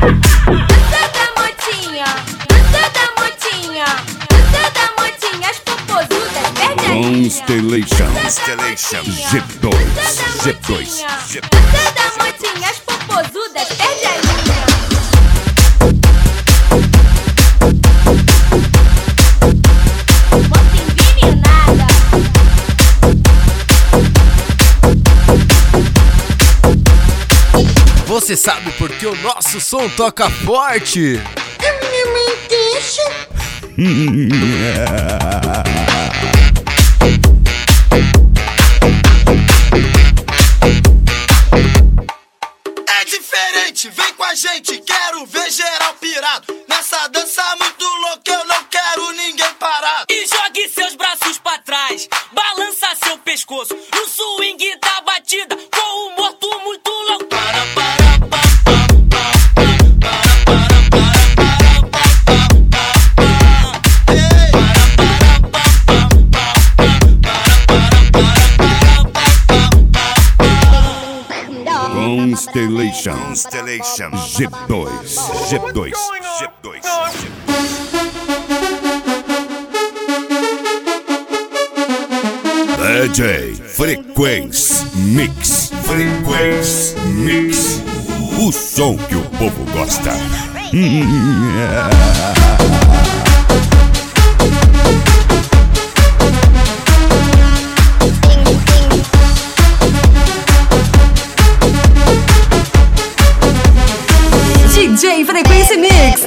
Constellation G2 Dança da motinha, as popozudas, perde a linha. Mota envenenada. Você sabe por que o nosso som toca forte? É diferente, vem com a gente, quero ver geral pirado. Nessa dança muito louca, eu não quero ninguém parado. E jogue seus braços pra trás, balança seu pescoço no swing da batida, com o morto muito louco. Constellation G2 DJ Frequência Mix. O som que o povo gosta. DJ Frequência Mix.